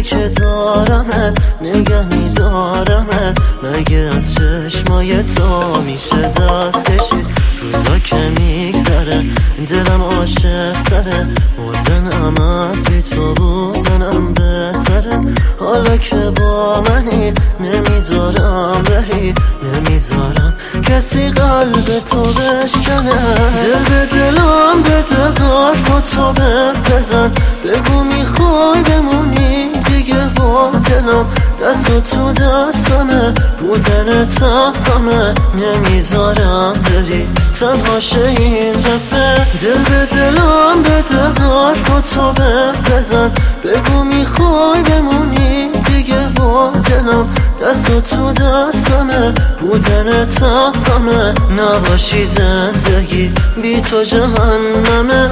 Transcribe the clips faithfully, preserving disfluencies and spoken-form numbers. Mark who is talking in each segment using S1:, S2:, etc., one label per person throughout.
S1: خوبه که دارمت، نگه میدارمت. مگه از چشمای تو میشه دست کشید؟ روزا که میگذره دلم عاشق تره، بودنم از بی تو بودنم بهتره. حالا که با منی نمیذارم بری، نمیذارم کسی قلب تو بشکنه. دل به دلم بده، حرفاتو بزن، بگو میخوای بمونی دیگه با دلم. دست تو دستمه، بودن تمامه، نمیذارم بری تنها شه این دفعه. دل به دلم بده، حرفاتو بزن، بگو میخوای بمونی دیگه با دلم. دست تو دستمه، بودن تمامه، نباشی زندگی بی تو جهنمه.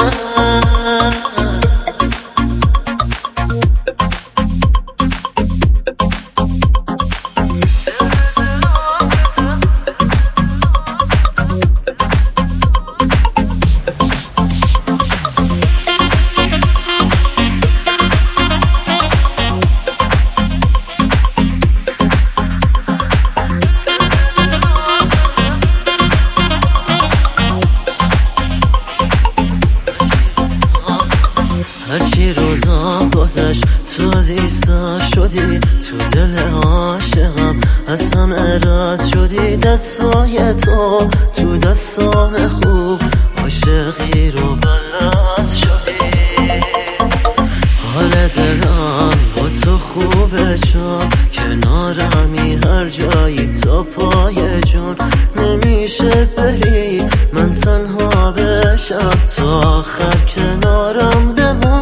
S1: هرچی روزا گذشت تو عزیزا شدی، تو دل عاشقم از همه رد شدی. دستای تو تو دستان خوب، عاشقی رو بلد شدی. حال دلم با تو خوبه چون کنارمی، هر جایی تا پای جون. نمیشه بری من تنها بشم، تا آخر کنارم بمون.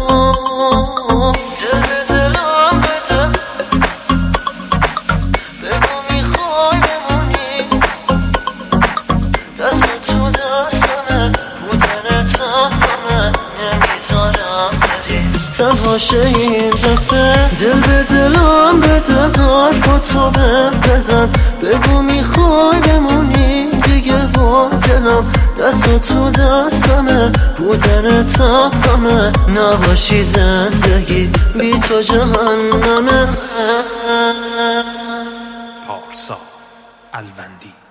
S1: دل به دلم بده، بگو میخوای بمونی، دست تو دستمه، بودن تمامه، نمیذارم بری تنها شه این دفعه. دل به دلم بده، حرفاتو بزن، بگو میخوای بمونی دیگه با دلم. دست تو دستمه، بودن تمامه، نباشی زندگی بی تو جهنمه.
S2: پارسا الوندی.